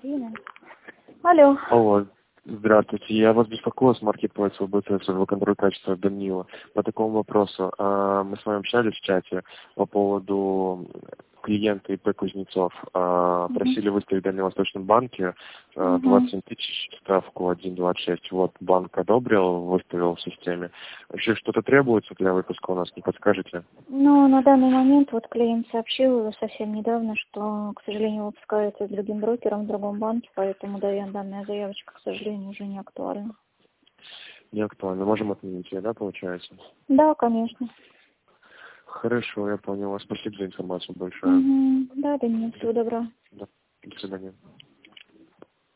Алло. Алло, здравствуйте. Я вас беспокою с маркетплейса ВБЦ, служба контроля качества Данила. По такому вопросу. Мы с вами общались в чате по поводу клиента ИП Кузнецов. Просили выставить в Дальневосточном банке 27 тысяч, ставку 1,26. Вот банк одобрил, выставил в системе. Еще что-то требуется для выпуска у нас, не подскажете? Ну, на данный момент вот клиент сообщил совсем недавно, что, к сожалению, выпускается другим брокером в другом банке, поэтому данная заявочка, к сожалению, уже не актуальна. Не актуально. Можем отменить ее, да, получается? Да, конечно. Хорошо, я понял. Спасибо за информацию большое. Да, нет, всего доброго. Да. До свидания.